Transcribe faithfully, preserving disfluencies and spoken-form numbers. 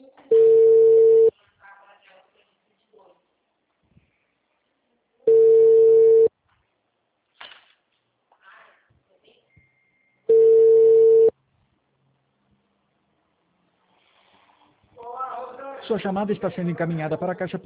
Sua chamada está sendo encaminhada para a caixa